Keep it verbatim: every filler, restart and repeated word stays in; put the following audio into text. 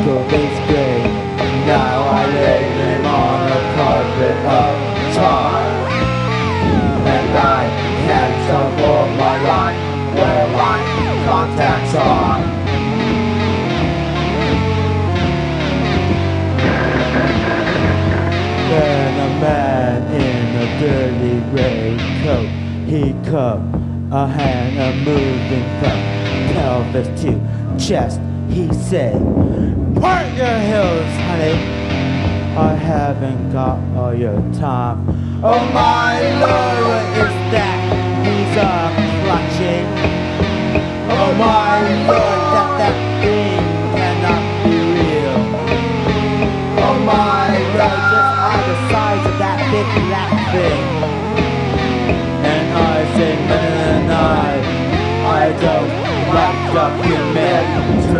ankle is gray. Now I lay him on a carpet of tar, and I can't support my life where my contacts are. Then a man in a dirty gray coat, he cupped a hand a moving from pelvis to chest. He said, "Part your heels, honey, I haven't got all your time." Oh my Lord, what is that he's a clutching? Oh my Lord, that that thing cannot be real. Oh my Lord, just are the size of that big black thing. And I say, no, no, no, no, I don't like documentaries.